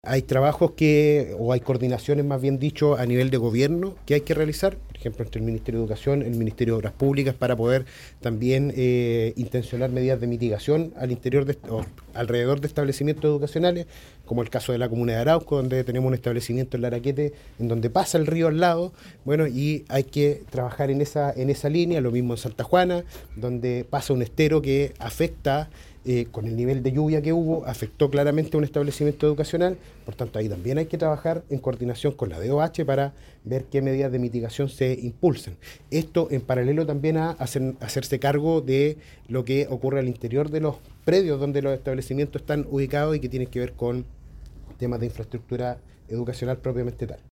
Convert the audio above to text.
Hay trabajos o hay coordinaciones más bien dicho, a nivel de gobierno que hay que realizar, por ejemplo, entre el Ministerio de Educación, el Ministerio de Obras Públicas, para poder también intencionar medidas de mitigación al interior o alrededor de establecimientos educacionales, como el caso de la comuna de Arauco, donde tenemos un establecimiento en Laraquete, en donde pasa el río al lado, bueno, y hay que trabajar en esa línea, lo mismo en Santa Juana, donde pasa un estero que afecta con el nivel de lluvia que hubo, afectó claramente a un establecimiento educacional, por tanto ahí también hay que trabajar en coordinación con la DOH para ver qué medidas de mitigación se impulsan. Esto en paralelo también a hacerse cargo de lo que ocurre al interior de los predios donde los establecimientos están ubicados y que tienen que ver con temas de infraestructura educacional propiamente tal.